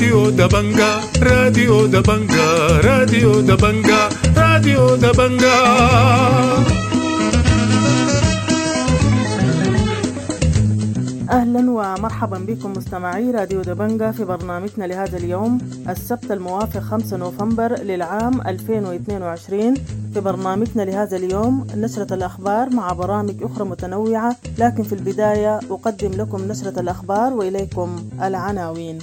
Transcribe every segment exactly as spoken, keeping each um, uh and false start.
راديو دبنجا راديو دبنجا راديو دبنجا راديو دبنجا. أهلا ومرحبا بكم مستمعي راديو دبنجا في برنامجنا لهذا اليوم السبت الموافق خمسة نوفمبر للعام ألفين واثنين وعشرين. في برنامجنا لهذا اليوم نشرة الأخبار مع برامج أخرى متنوعة، لكن في البداية أقدم لكم نشرة الأخبار وإليكم العناوين.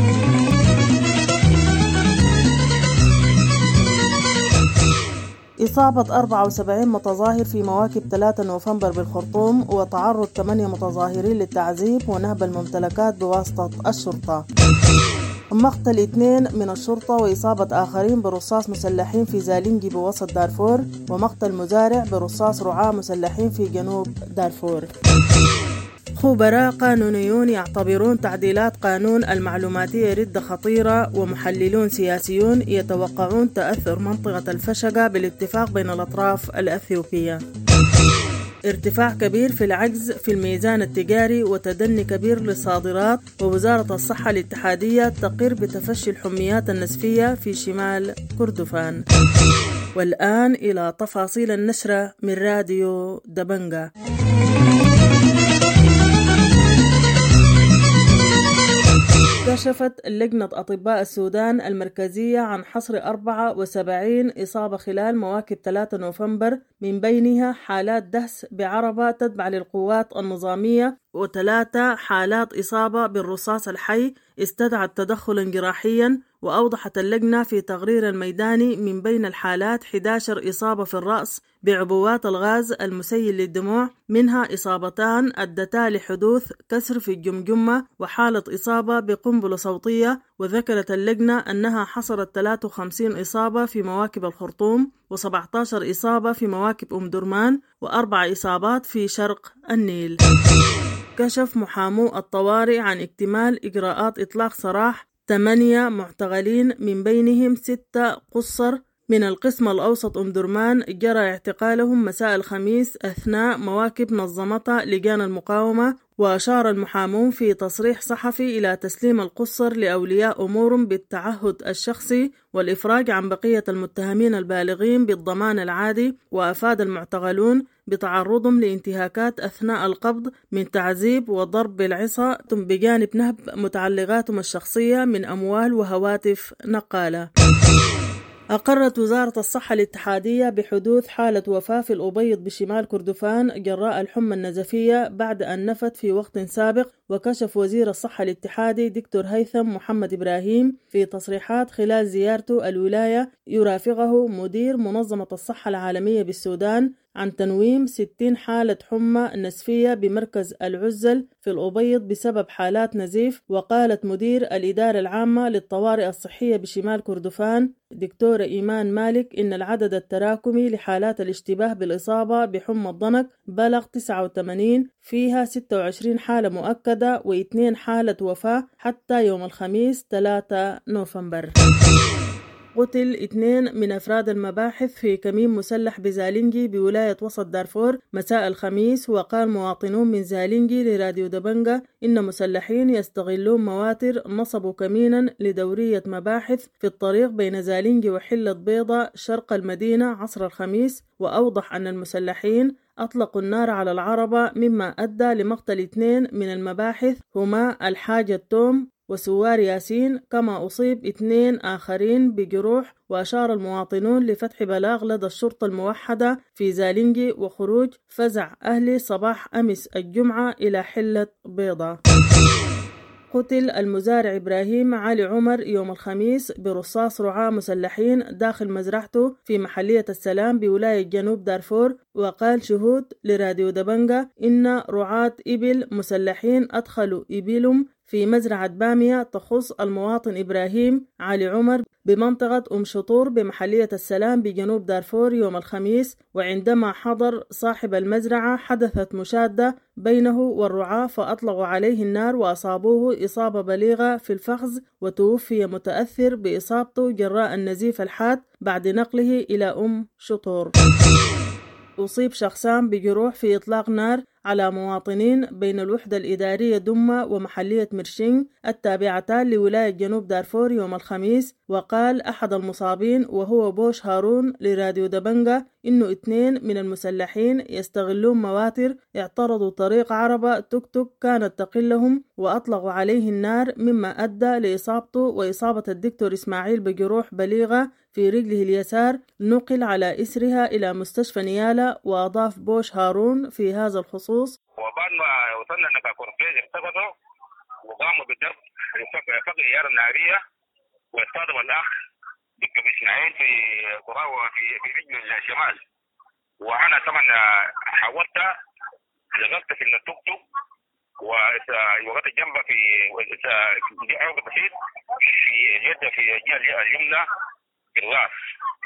إصابة أربعة وسبعين متظاهر في مواكب ثلاثة نوفمبر بالخرطوم، وتعرض ثمانية متظاهرين للتعذيب ونهب الممتلكات بواسطة الشرطة. مقتل اثنين من الشرطة وإصابة آخرين برصاص مسلحين في زالينجي بوسط دارفور، ومقتل مزارع برصاص رعاة مسلحين في جنوب دارفور. خبراء قانونيون يعتبرون تعديلات قانون المعلوماتية ردة خطيرة، ومحللون سياسيون يتوقعون تأثر منطقة الفشقة بالاتفاق بين الأطراف الأثيوبية. ارتفاع كبير في العجز في الميزان التجاري وتدني كبير للصادرات، ووزارة الصحة الاتحادية تقر بتفشي الحميات النسفية في شمال كردفان. والآن إلى تفاصيل النشرة من راديو دبنجا. كشفت لجنة أطباء السودان المركزية عن حصر أربعة وسبعين إصابة خلال مواكب ثلاثة نوفمبر، من بينها حالات دهس بعربة تتبع للقوات النظامية، وثلاثة حالات إصابة بالرصاص الحي استدعت تدخلا جراحيا. وأوضحت اللجنة في تقرير الميداني من بين الحالات إحدى عشرة إصابة في الرأس بعبوات الغاز المسيل للدموع، منها إصابتان أدتا لحدوث كسر في الجمجمة وحالة إصابة بقنبلة صوتية. وذكرت اللجنة أنها حصرت ثلاثة وخمسين إصابة في مواكب الخرطوم، وسبعة عشر إصابة في مواكب أم درمان، وأربع إصابات في شرق النيل. كشف محامو الطوارئ عن اكتمال إجراءات إطلاق سراح ثمانية معتقلين، من بينهم ستة قصر من القسم الأوسط أم درمان جرى اعتقالهم مساء الخميس أثناء مواكب نظمتها لجان المقاومة. وأشار المحامون في تصريح صحفي إلى تسليم القصر لأولياء أمورهم بالتعهد الشخصي والإفراج عن بقية المتهمين البالغين بالضمان العادي. وأفاد المعتقلون بتعرضهم لانتهاكات أثناء القبض من تعذيب وضرب بالعصا، بجانب نهب متعلقاتهم الشخصية من أموال وهواتف نقالة. أقرت وزارة الصحة الاتحادية بحدوث حالة وفاة في الأبيض بشمال كردفان جراء الحمى النزفية بعد أن نفت في وقت سابق. وكشف وزير الصحة الاتحادي دكتور هيثم محمد إبراهيم في تصريحات خلال زيارته الولاية يرافقه مدير منظمة الصحة العالمية بالسودان عن تنويم ستين حالة حمى نزفية بمركز العزل في الأبيض بسبب حالات نزيف. وقالت مدير الإدارة العامة للطوارئ الصحية بشمال كردفان دكتورة إيمان مالك إن العدد التراكمي لحالات الاشتباه بالإصابة بحمى الضنك بلغ تسعة وثمانين، فيها ستة وعشرين حالة مؤكدة واثنين حالة وفاة حتى يوم الخميس ثلاثة نوفمبر. قتل اثنين من أفراد المباحث في كمين مسلح بزالينجي بولاية وسط دارفور مساء الخميس. وقال مواطنون من زالينجي لراديو دبنجا إن مسلحين يستغلون مواتر نصبوا كمينا لدورية مباحث في الطريق بين زالينجي وحلة بيضة شرق المدينة عصر الخميس. وأوضح أن المسلحين أطلقوا النار على العربة، مما أدى لمقتل اثنين من المباحث هما الحاج التوم وسوار ياسين، كما أصيب اثنين آخرين بجروح. وأشار المواطنون لفتح بلاغ لدى الشرطة الموحدة في زالينجي وخروج فزع أهلي صباح أمس الجمعة إلى حلة بيضة. قتل المزارع إبراهيم علي عمر يوم الخميس برصاص رعاة مسلحين داخل مزرعته في محلية السلام بولاية جنوب دارفور. وقال شهود لراديو دبنجا إن رعاة إبل مسلحين أدخلوا إبلهم في مزرعة بامية تخص المواطن إبراهيم علي عمر بمنطقة أم شطور بمحلية السلام بجنوب دارفور يوم الخميس. وعندما حضر صاحب المزرعة حدثت مشادة بينه والرعاة فأطلقوا عليه النار وأصابوه إصابة بليغة في الفخذ، وتوفي متأثر بإصابته جراء النزيف الحاد بعد نقله إلى أم شطور. أصيب شخصان بجروح في إطلاق نار على مواطنين بين الوحدة الإدارية دمة ومحلية مرشينغ التابعتان لولاية جنوب دارفور يوم الخميس. وقال أحد المصابين وهو بوش هارون لراديو دبنجة إنه اثنين من المسلحين يستغلون مواتر اعترضوا طريق عربة توك توك كانت تقلهم وأطلقوا عليه النار، مما أدى لإصابته وإصابة الدكتور إسماعيل بجروح بليغة في رجله اليسار، نقل على إسرها إلى مستشفى نيالا. وأضاف بوش هارون في هذا الخصوص: وبعد ما وصلنا نكاكورفيز اختبطوا وقاموا بالضرب فوق الإيارة النارية واصطدم الأخ دكتور إسماعيل في قراوة في في رجل الشمال، وأنا طبعا حاولت لغلت في التوك توك ووقت جنبه في عرض بسيط في اليد في الجهة اليمنى في الراس.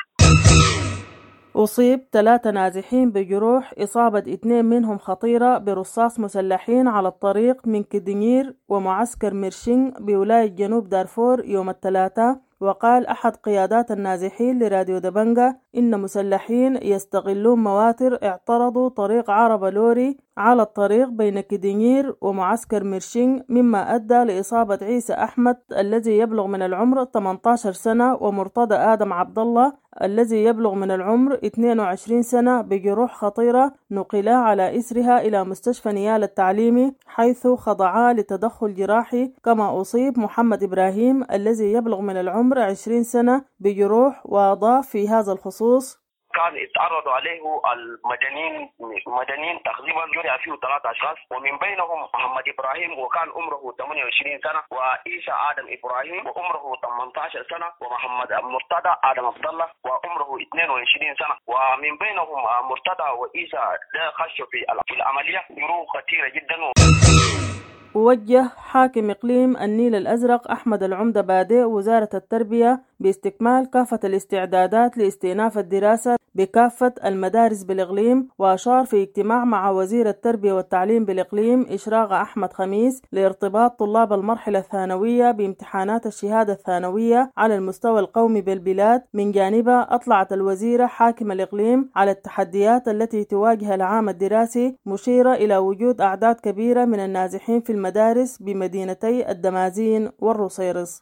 أصيب ثلاثة نازحين بجروح، إصابة اثنين منهم خطيرة برصاص مسلحين على الطريق من كدنير ومعسكر ميرشينغ بولاية جنوب دارفور يوم الثلاثاء. وقال أحد قيادات النازحين لراديو دبنجة إن مسلحين يستغلون مواتر اعترضوا طريق عربة لوري على الطريق بين كدنير ومعسكر ميرشينغ، مما أدى لإصابة عيسى أحمد الذي يبلغ من العمر ثمانية عشر سنة ومرتضى آدم عبد الله الذي يبلغ من العمر اثنين وعشرين سنة بجروح خطيرة، نقلا على إسرها إلى مستشفى نيال التعليمي حيث خضعا لتدخل جراحي. كما أصيب محمد إبراهيم الذي يبلغ من العمر عشرين سنة بجروح. وأضاف في هذا الخصوص: كان يتعرض عليه المدنيين مدنيين تقريبا جرى فيه ثلاثة أشخاص، ومن بينهم محمد إبراهيم وكان عمره ثمانية وعشرين سنة، وعيسى آدم إبراهيم وعمره ثمانية عشر سنة، ومحمد مرتضى آدم عبد الله وعمره اثنين وعشرين سنة. ومن بينهم مرتضى وعيسى خشوا في العملية جروح خطيرة جدا. ووجه حاكم إقليم النيل الأزرق أحمد العمدة بادئ وزارة التربية باستكمال كافة الاستعدادات لاستئناف الدراسة بكافة المدارس بالإقليم. وأشار في اجتماع مع وزير التربية والتعليم بالإقليم إشراقة أحمد خميس لارتباط طلاب المرحلة الثانوية بامتحانات الشهادة الثانوية على المستوى القومي بالبلاد. من جانبها أطلعت الوزيرة حاكم الإقليم على التحديات التي تواجه العام الدراسي، مشيرة إلى وجود أعداد كبيرة من النازحين في المدارس بمدينتي الدمازين والرصيرس.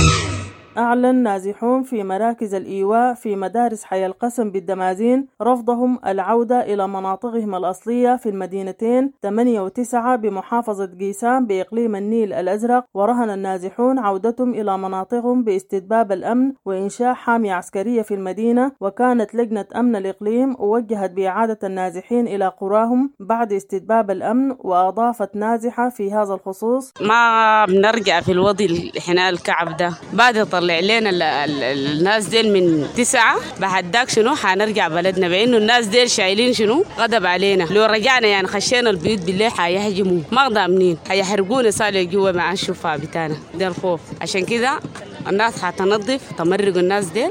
أعلن نازحون في مراكز الإيواء في مدارس حي القسم بالدمازين رفضهم العودة إلى مناطقهم الأصلية في المدينتين ثمانية وتسعة بمحافظة قيسان بإقليم النيل الأزرق، ورهن النازحون عودتهم إلى مناطقهم باستتباب الأمن وإنشاء حامية عسكرية في المدينة. وكانت لجنة أمن الإقليم وجهت بإعادة النازحين إلى قراهم بعد استتباب الأمن. وأضافت نازحة في هذا الخصوص: ما بنرجع في الوضع احنا الكعب ده بعد طلع لنا الناس ديل من تسعة بعد داك شنو حنرجع بلدنا، بأنه الناس ديل شايلين شنو غضب علينا. لو رجعنا يعني خشينا البيوت بالليل حيهجموا ما ضامنين حيحرقونا صالح جوا مع الشفاء بتاعنا. ده الخوف، عشان كده الناس حتنظف تمرق الناس ديل.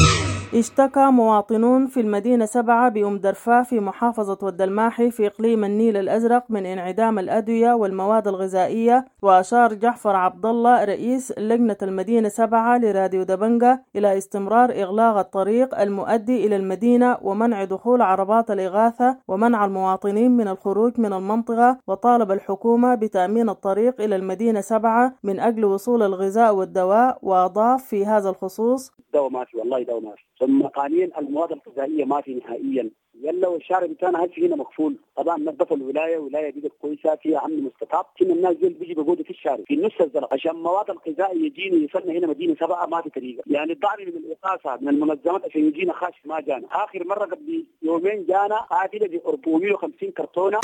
اشتكى مواطنون في المدينة سبعة بأم درفا في محافظة ود الماحي في إقليم النيل الأزرق من انعدام الأدوية والمواد الغذائية. وأشار جعفر عبد الله رئيس لجنة المدينة سبعة لراديو دبنجة إلى استمرار إغلاق الطريق المؤدي إلى المدينة ومنع دخول عربات الإغاثة ومنع المواطنين من الخروج من المنطقة. وطالب الحكومة بتأمين الطريق إلى المدينة سبعة من أجل وصول الغذاء والدواء. وأضاف في هذا الخصوص: دواء ما في والله دواء ما في، ثم قانين المواد الغذائيه ما في نهائيا. يلا والشارع بتاعنا هسه هنا مقفول. طبعا نظفوا الولايه، ولايه دي كويسه فيها امن مستطاب، كل الناس دول بيجي بيقعدوا في الشارع في نص الزلق عشان المواد الغذائيه يجيني يوصلنا هنا مدينه سبعه ما في طريقه. يعني الضعف من الاقاصه من المنظمات عشان يجينا خاش ما جانا. اخر مره قبل يومين جانا قافله ب أربعمائة وخمسين كرتونه.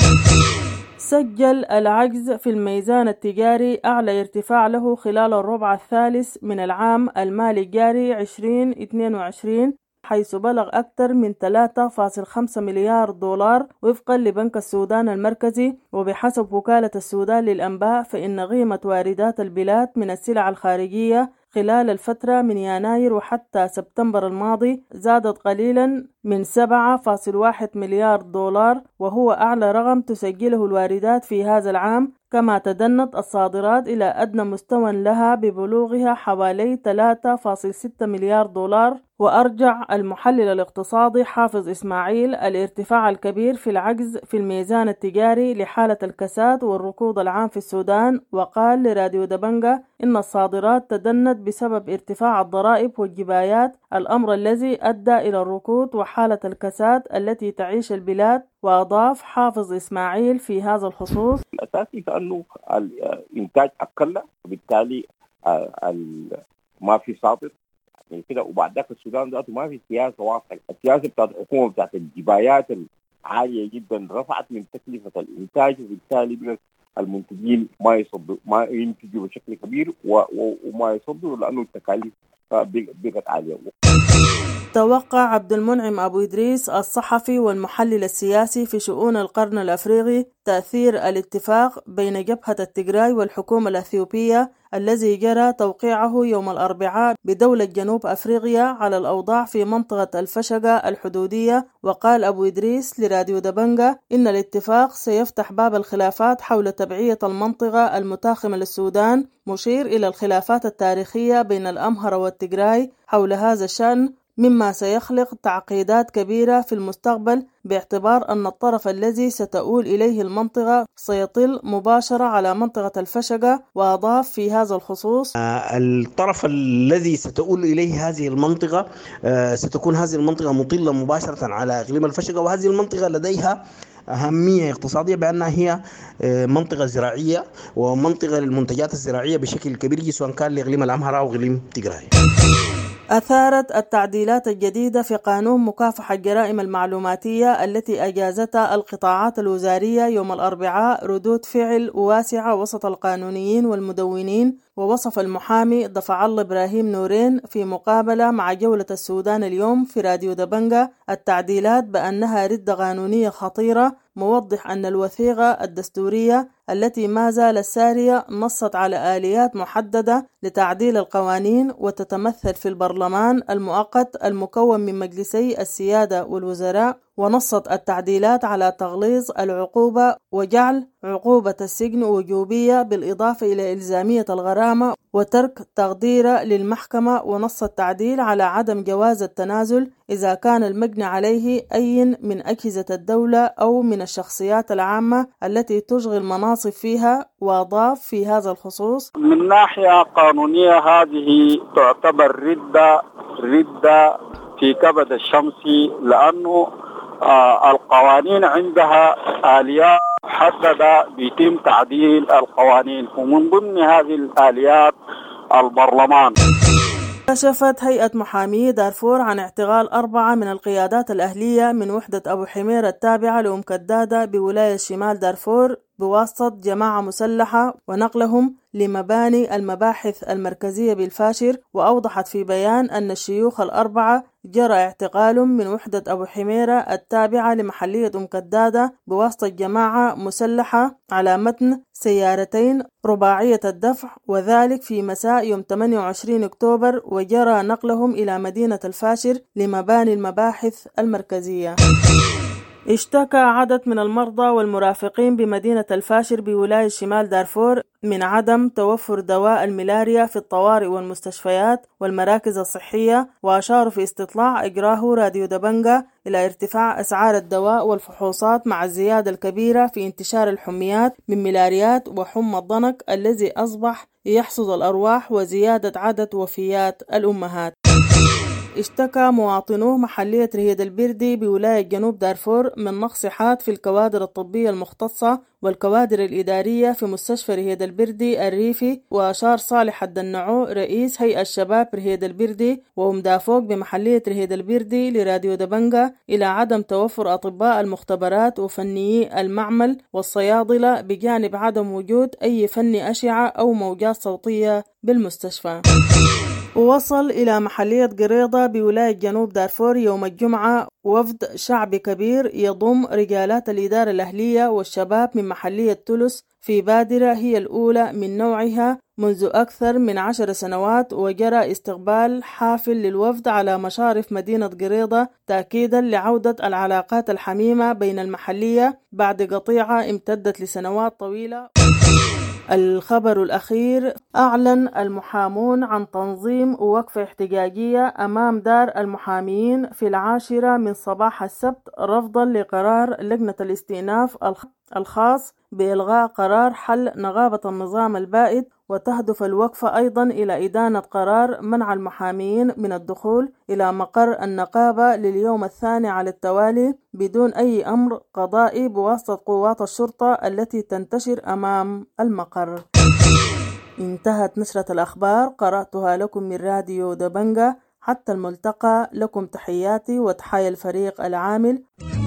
سجل العجز في الميزان التجاري أعلى ارتفاع له خلال الربع الثالث من العام المالي الجاري عشرين اثنين وعشرين، حيث بلغ أكثر من ثلاثة فاصلة خمسة مليار دولار وفقا لبنك السودان المركزي. وبحسب وكالة السودان للأنباء فإن قيمة واردات البلاد من السلع الخارجية خلال الفترة من يناير وحتى سبتمبر الماضي زادت قليلا من سبعة فاصلة واحد مليار دولار، وهو أعلى رقم تسجله الواردات في هذا العام. كما تدنت الصادرات إلى أدنى مستوى لها ببلوغها حوالي ثلاثة فاصلة ستة مليار دولار، وأرجع المحلل الاقتصادي حافظ إسماعيل الارتفاع الكبير في العجز في الميزان التجاري لحالة الكساد والركود العام في السودان، وقال لراديو دبنجة إن الصادرات تدنت بسبب ارتفاع الضرائب والجبايات، الأمر الذي أدى إلى الركود وحالة الكساد التي تعيش البلاد. وأضاف حافظ إسماعيل في هذا الخصوص: الأساسي فأنه الإنتاج أقل، وبالتالي ما في صادر يعني كده. وبعد ذاك السودان ذاته ما في سياسة واضحة، السياسة بتاعت الحكومة بتاعت الجبايات العالية جدا رفعت من تكلفة الإنتاج، وبالتالي المنتجين ما يصدوا ما ينتجوا بشكل كبير وما يصدوا لأنه التكاليف بقت عالية. توقع عبد المنعم أبو إدريس الصحفي والمحلل السياسي في شؤون القرن الأفريقي تأثير الاتفاق بين جبهة التجراي والحكومة الأثيوبية الذي جرى توقيعه يوم الأربعاء بدولة جنوب أفريقيا على الأوضاع في منطقة الفشقة الحدودية. وقال أبو إدريس لراديو دبنجة إن الاتفاق سيفتح باب الخلافات حول تبعية المنطقة المتاخمة للسودان، مشير إلى الخلافات التاريخية بين الأمهر والتجراي حول هذا الشأن، مما سيخلق تعقيدات كبيرة في المستقبل باعتبار أن الطرف الذي ستؤول إليه المنطقة سيطل مباشرة على منطقة الفشقة. وأضاف في هذا الخصوص: الطرف الذي ستؤول إليه هذه المنطقة ستكون هذه المنطقة مطلة مباشرة على إقليم الفشقة، وهذه المنطقة لديها أهمية اقتصادية بأنها هي منطقة زراعية ومنطقة للمنتجات الزراعية بشكل كبير، سواء كان لإقليم الأمهر أو إقليم تجراي. أثارت التعديلات الجديدة في قانون مكافحة الجرائم المعلوماتية التي أجازتها القطاعات الوزارية يوم الأربعاء ردود فعل واسعة وسط القانونيين والمدونين. ووصف المحامي ضفع الله إبراهيم نورين في مقابلة مع جولة السودان اليوم في راديو دبنجة التعديلات بأنها ردة قانونية خطيرة، موضح أن الوثيقة الدستورية التي ما زالت سارية نصت على آليات محددة لتعديل القوانين، وتتمثل في البرلمان المؤقت المكون من مجلسي السيادة والوزراء. ونصت التعديلات على تغليظ العقوبة وجعل عقوبة السجن وجوبية بالإضافة إلى إلزامية الغرامة وترك تقدير للمحكمة. ونص التعديل على عدم جواز التنازل إذا كان المجني عليه أي من أجهزة الدولة أو من الشخصيات العامة التي تشغل مناصب فيها. وأضاف في هذا الخصوص: من ناحية قانونية هذه تعتبر ردة ردة في كبد الشمس، لأنه آه القوانين عندها آليات محددة بيتم تعديل القوانين، ومن ضمن هذه الآليات البرلمان. كشفت هيئة محامي دارفور عن اعتقال أربعة من القيادات الأهلية من وحدة أبو حمير التابعة لأم كدادة بولاية شمال دارفور بواسطة جماعة مسلحة ونقلهم لمباني المباحث المركزية بالفاشر. وأوضحت في بيان أن الشيوخ الأربعة جرى اعتقالهم من وحدة أبو حميرة التابعة لمحلية أم كدادة بواسطة جماعة مسلحة على متن سيارتين رباعية الدفع، وذلك في مساء يوم ثمانية وعشرين أكتوبر، وجرى نقلهم إلى مدينة الفاشر لمباني المباحث المركزية. اشتكى عدد من المرضى والمرافقين بمدينة الفاشر بولاية شمال دارفور من عدم توفر دواء الملاريا في الطوارئ والمستشفيات والمراكز الصحية، وأشاروا في استطلاع إجراه راديو دبنجة إلى ارتفاع أسعار الدواء والفحوصات مع الزيادة الكبيرة في انتشار الحميات من ملاريات وحمى الضنك الذي أصبح يحصد الأرواح وزيادة عدد وفيات الأمهات. اشتكى مواطنو محلية رهيد البردي بولاية جنوب دارفور من نقص حاد في الكوادر الطبية المختصة والكوادر الإدارية في مستشفى رهيد البردي الريفي. وأشار صالح الدنعو رئيس هيئة الشباب رهيد البردي ومدافوق بمحلية رهيد البردي لراديو دبنجة إلى عدم توفر أطباء المختبرات وفنيي المعمل والصيادلة، بجانب عدم وجود أي فني أشعة أو موجات صوتية بالمستشفى. ووصل إلى محلية قريضة بولاية جنوب دارفور يوم الجمعة وفد شعبي كبير يضم رجالات الإدارة الأهلية والشباب من محلية تولس في بادرة هي الأولى من نوعها منذ أكثر من عشر سنوات، وجرى استقبال حافل للوفد على مشارف مدينة قريضة تأكيدا لعودة العلاقات الحميمة بين المحلية بعد قطيعة امتدت لسنوات طويلة. الخبر الأخير: أعلن المحامون عن تنظيم وقفة احتجاجية أمام دار المحامين في العاشرة من صباح السبت رفضا لقرار لجنة الاستئناف الخاص بإلغاء قرار حل نغابة النظام البائد. وتهدف الوقفة أيضا إلى إدانة قرار منع المحامين من الدخول إلى مقر النقابة لليوم الثاني على التوالي بدون أي أمر قضائي بواسطة قوات الشرطة التي تنتشر أمام المقر. انتهت نشرة الأخبار، قرأتها لكم من راديو دبنجة. حتى الملتقى، لكم تحياتي وتحايا الفريق العامل.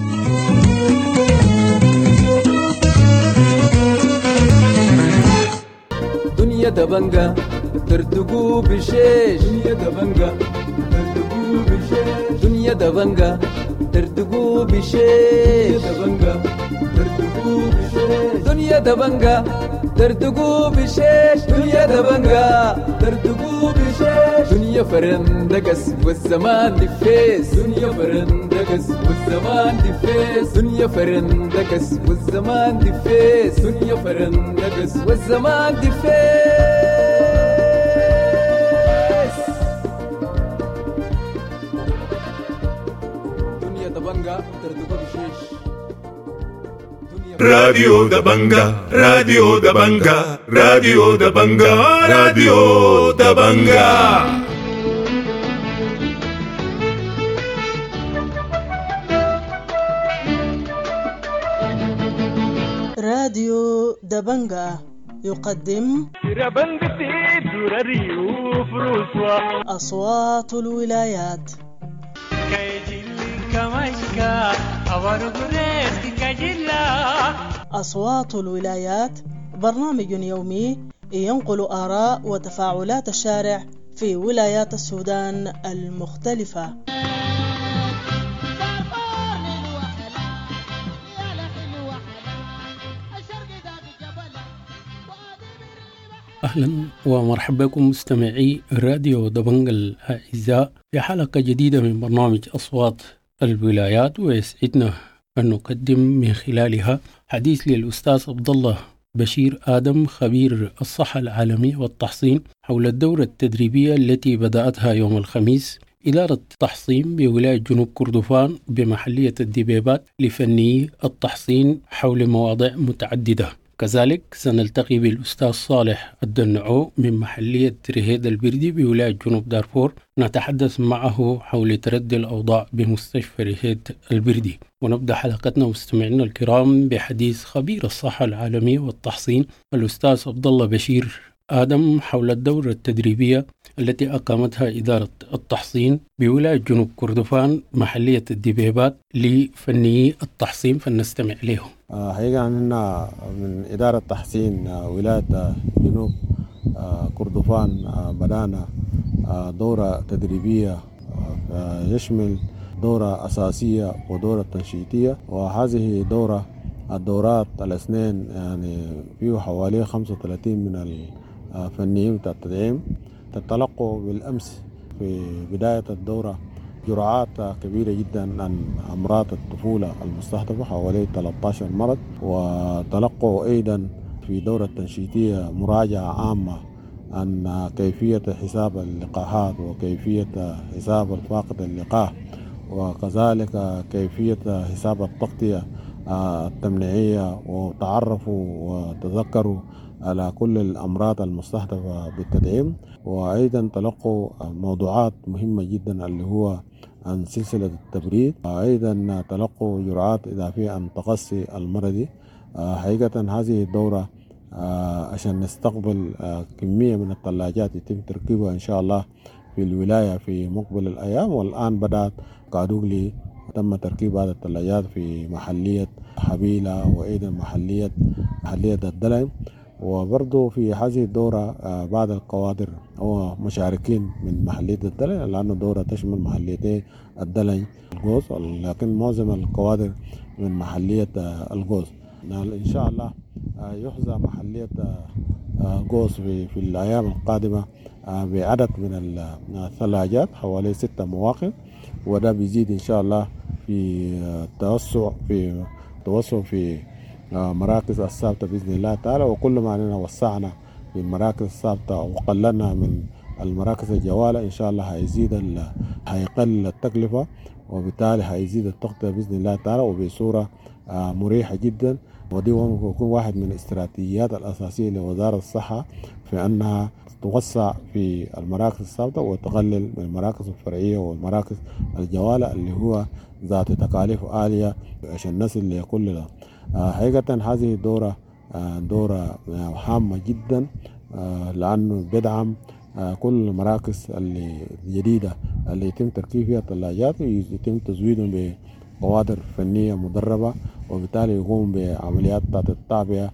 دنيا دبنجة ترتقو بشيش، دنيا دبنجة ترتقو بشيش، دنيا دبنجة ترتقو بشيش، دنيا دبنجة ترتقو بشيش، دنيا دبنجة ترتقو بشيش، دنيا فرندقس والزمان دفيس، دنيا فرندقس والزمان دفيس، دنيا فرندقس والزمان دفيس، دنيا فرندقس والزمان دفيس. دنيا دبنجة ترتقو بشيش. راديو دبنجة، راديو دبنجة، راديو دبنجة، راديو دبنجة. راديو دبنجة يقدم أصوات الولايات. أصوات الولايات برنامج يومي ينقل آراء وتفاعلات الشارع في ولايات السودان المختلفة. أهلا ومرحبا بكم مستمعي راديو دبنجة الأعزاء في حلقة جديدة من برنامج أصوات الولايات، ويسعدنا أن نقدم من خلالها حديث للأستاذ عبد الله بشير آدم خبير الصحة العالمية والتحصين حول الدورة التدريبية التي بدأتها يوم الخميس إدارة التحصين بولاية جنوب كردفان بمحلية الدبيبات لفني التحصين حول مواضيع متعددة. كذلك سنلتقي بالأستاذ صالح الدنعو من محلية رهيد البردي بولاية جنوب دارفور، نتحدث معه حول تردي الأوضاع بمستشفى رهيد البردي. ونبدأ حلقتنا مستمعينا الكرام بحديث خبير الصحة العالمية والتحصين الأستاذ عبد الله بشير آدم حول الدورة التدريبية التي أقامتها إدارة التحصين بولاية جنوب كردفان محلية الدبيبات لفني التحصين، فلنستمع لهم. حقيقة أننا من إدارة تحصين ولاية جنوب كردفان بدأنا دورة تدريبية يشمل دورة أساسية ودورة تنشيطية، وهذه دورة الدورات الاثنين يعني فيه حوالي خمسة وثلاثين من الفنيين بتاع التدعيم. تتلقوا بالأمس في بداية الدورة جرعات كبيرة جدا عن أمراض الطفولة المستهدفة حوالي ثلاثة عشر مرض، وتلقوا أيضا في دورة تنشيطية مراجعة عامة عن كيفية حساب اللقاحات وكيفية حساب الفاقد اللقاح، وكذلك كيفية حساب التغطية التمنيعية، وتعرفوا وتذكروا على كل الأمراض المستهدفة بالتدعيم. وأيضا تلقوا موضوعات مهمة جدا اللي هو عن سلسلة التبريد، وأيضا تلقوا جرعات إضافية عن التقصي المرضي. حقيقة هذه الدورة عشان نستقبل كمية من الثلاجات يتم تركيبها إن شاء الله في الولاية في مقبل الأيام، والآن بدأت قادوغلي تم تركيب هذه الثلاجات في محلية حبيلة وأيضا محلية محلية الدلعم. وبرضو في هذه الدورة بعض القوادر هو مشاركين من محلية الدلعم، لأن الدورة تشمل محليتي الدلعم الغوص، لكن معظم القوادر من محلية الغوص. إن شاء الله يحظى محلية غوص في, في الأيام القادمة بعدد من الثلاجات حوالي ستة مواقع، وده بيزيد إن شاء الله في توسع في توسع في مراكز الثابتة بإذن الله تعالى. وكل ما أننا وسعنا في المراكز الثابتة وقللنا من المراكز الجوالة إن شاء الله هيزيد هيقل التكلفة، وبالتالي هيزيد التغطية بإذن الله تعالى وبصورة مريحة جدا. ودي يكون واحد من الاستراتيجيات الأساسية لوزارة الصحة في أنها توسع في المراكز الثابتة وتقلل من المراكز الفرعية والمراكز الجوالة اللي هو ذات تكاليف عالية عشان نصل لكل ده. حقيقة هذه دورة دورة هامة جدا، لأنه بدعم كل المراكز الجديدة اللي يتم تركيب فيها الثلاجات ويتم تزويدهم بقوادر فنية مدربة، وبالتالي يقوم بعمليات التعبئة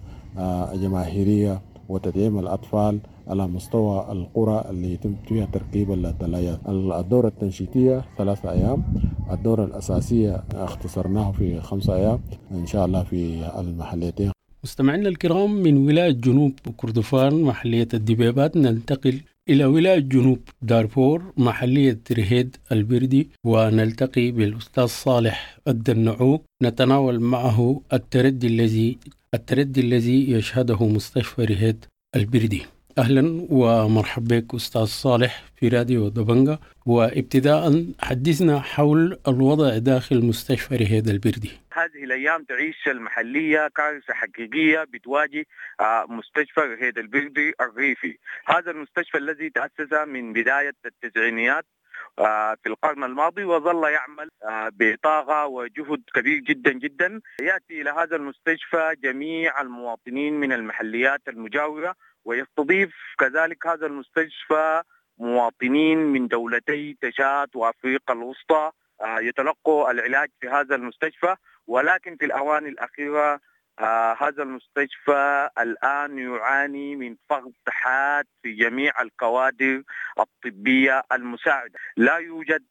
جماهيرية وتدعيم الأطفال على مستوى القرى اللي يتم فيها تركيب الثلاجات. الدورة التنشيطية ثلاثة أيام، الدورة الأساسية اختصرناه في خمسة أيام إن شاء الله في المحليتين. مستمعينا الكرام، من ولاية جنوب كردفان محلية الدبيبات ننتقل إلى ولاية جنوب دارفور محلية رهيد البردي، ونلتقي بالأستاذ صالح الدنعوك نتناول معه التردي الذي التردي الذي يشهده مستشفى رهيد البردي. أهلا ومرحبا بك أستاذ صالح في راديو دبنجا، وابتداء حدثنا حول الوضع داخل مستشفى رهيد البردي. هذه الأيام تعيش المحلية كارثة حقيقية بتواجه مستشفى رهيد البردي الريفي. هذا المستشفى الذي تأسس من بداية التسعينيات في القرن الماضي وظل يعمل بطاقة وجهد كبير جدا جدا. يأتي إلى هذا المستشفى جميع المواطنين من المحليات المجاورة، ويستضيف كذلك هذا المستشفى مواطنين من دولتي تشاد وأفريقيا الوسطى يتلقوا العلاج في هذا المستشفى. ولكن في الأوان الأخيرة آه هذا المستشفى الآن يعاني من فقد حاد في جميع الكوادر الطبية المساعدة. لا يوجد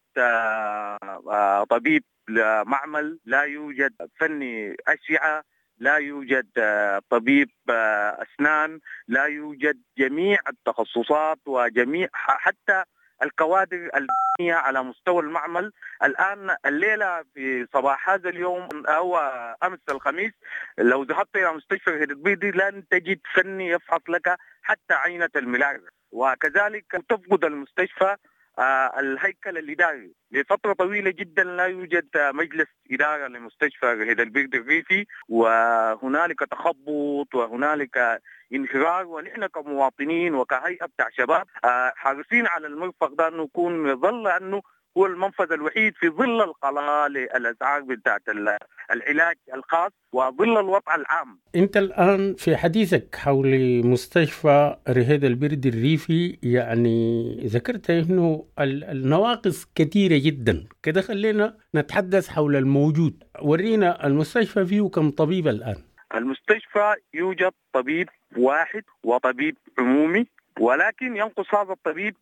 آه آه طبيب معمل، لا يوجد فني أشعة، لا يوجد آه طبيب آه أسنان، لا يوجد جميع التخصصات وجميع حتى الكوادر الفنية على مستوى المعمل. الآن الليلة في صباح هذا اليوم أو أمس الخميس لو ذهبت إلى مستشفى رهيد البردي لن تجد فني يفحص لك حتى عينة الملاحة. وكذلك تفقد المستشفى آه الهيكل الإداري. لفترة طويلة جدا لا يوجد مجلس إدارة لمستشفى رهيد البردي الريفي، وهنالك تخبط وهنالك انفرار. ونحن كمواطنين وكهيئة بتاع شباب آه حريصين على المرفق ده أنه يكون يظل أنه هو المنفذ الوحيد في ظل القضاء للأسعار بتاعت العلاج الخاص وظل الوضع العام. أنت الآن في حديثك حول مستشفى رهيد البردي الريفي يعني ذكرت أنه النواقص كثيرة جدا، كده خلينا نتحدث حول الموجود. ورينا المستشفى فيه كم طبيب الآن؟ المستشفى يوجد طبيب واحد وطبيب عمومي، ولكن ينقص هذا الطبيب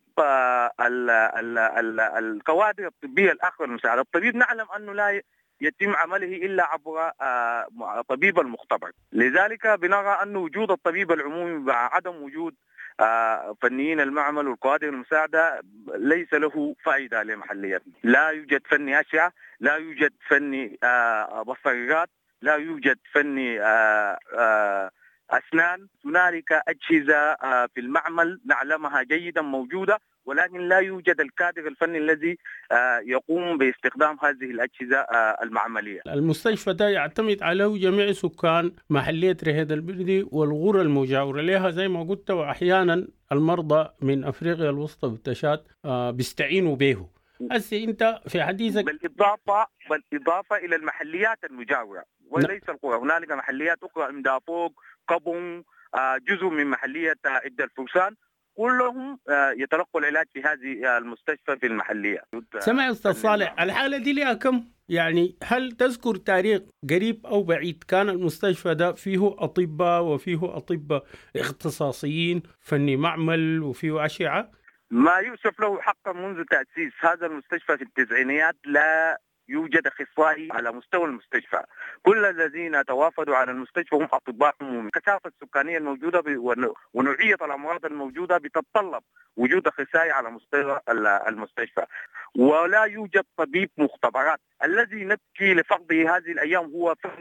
ال ال ال الكوادر الطبية الأخرى المساعدة. الطبيب نعلم أنه لا يتم عمله إلا عبر طبيب المختبر، لذلك بنرى أن وجود الطبيب العمومي مع عدم وجود فنيين المعمل والكوادر المساعدة ليس له فائدة لمحلياتنا. لا يوجد فني أشعة، لا يوجد فني بصريات، لا يوجد فني أسنان. هنالك أجهزة في المعمل نعلمها جيدا موجودة، ولكن لا يوجد الكادر الفني الذي يقوم باستخدام هذه الأجهزة المعملية. المستشفى ده يعتمد على جميع سكان محلية رهيد البردي والغرى المجاورة لها زي ما قلت، وأحيانا المرضى من أفريقيا الوسطى والتشاد بيستعينوا به. هسه أنت في حديثك بالإضافة بالإضافة إلى المحليات المجاورة وليس القرى، هنالك محليات أخرى إمدافوق، قبون، جزء من محلية عدة الفرسان، كلهم يتلقوا العلاج في هذه المستشفى في المحلية. سمع أستاذ صالح، الحالة دي لها كم؟ يعني هل تذكر تاريخ قريب أو بعيد كان المستشفى ده فيه أطباء وفيه أطباء اختصاصيين فني معمل وفيه أشعة؟ ما يؤسف له حقا منذ تأسيس هذا المستشفى في التسعينيات لا يوجد أخصائي على مستوى المستشفى. كل الذين توافدوا على المستشفى هم أطباء عمومي. الكثافة السكانية الموجودة ونوعية الأمراض الموجودة بتتطلب وجود أخصائي على مستوى المستشفى، ولا يوجد طبيب مختبرات. الذي نبكي لفقده هذه الأيام هو فني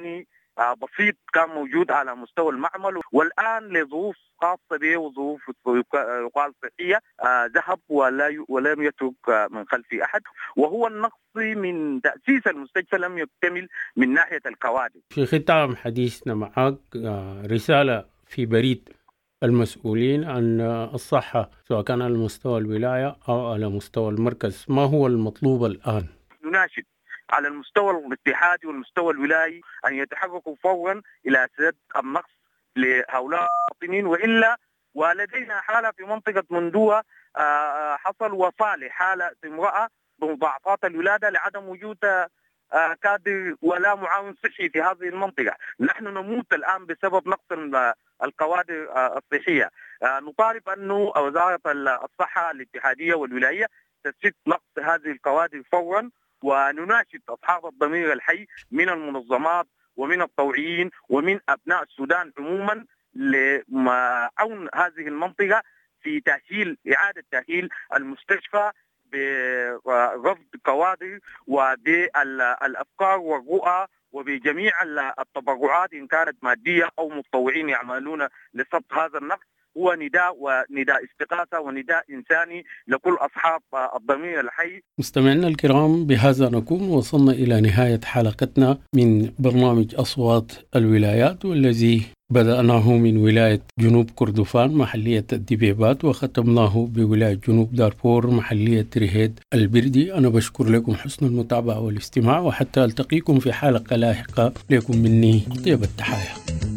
بسيط كان موجود على مستوى المعمل، والآن لظروف خاصة به وظروف يقال صحية ذهب ولا ولم يترك من خلفه أحد، وهو النقص من تأسيس المستشفى لم يكتمل من ناحية الكوادر. في ختام حديثنا معك رسالة في بريد المسؤولين عن الصحة سواء كان على مستوى الولاية أو على مستوى المركز، ما هو المطلوب الآن؟ نناشد على المستوى الاتحادي والمستوى الولايي أن يتحركوا فورا إلى سد النقص لهؤلاء المواطنين، وإلا ولدينا حالة في منطقة مندوة حصل وفاة حالة امرأة بمضاعفات الولادة لعدم وجود كادر ولا معاون صحي في هذه المنطقة. نحن نموت الآن بسبب نقص الكوادر الصحية. نطالب أنه وزارة الصحة الاتحادية والولاية تسد نقص هذه الكوادر فورا، ونناشد أصحاب الضمير الحي من المنظمات ومن الطوعيين ومن أبناء السودان عموما لعون هذه المنطقة في تأهيل إعادة تأهيل المستشفى برفض كوادر وبالأفكار والرؤى وبجميع التبرعات إن كانت مادية أو متطوعين يعملون لصد هذا النقص. هو نداء ونداء استغاثة ونداء إنساني لكل أصحاب الضمير الحي. مستمعينا الكرام، بهذا نكون وصلنا إلى نهاية حلقتنا من برنامج أصوات الولايات، والذي بدأناه من ولاية جنوب كردفان محلية الدبيبات وختمناه بولاية جنوب دارفور محلية رهيد البردي. أنا بشكر لكم حسن المتابعة والاستماع، وحتى ألتقيكم في حلقة لاحقة لكم مني طيب التحايا.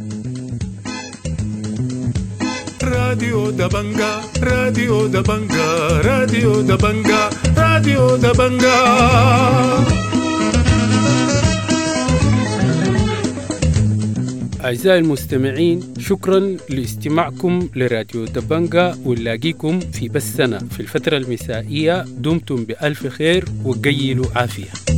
راديو دبنجا راديو دبنجا راديو دبنجا راديو دبنجا. أعزائي المستمعين، شكرا لاستماعكم لراديو دبنجا، ونلاقيكم في بثنا في الفترة المسائية. دمتم بألف خير وقيلوا عافية.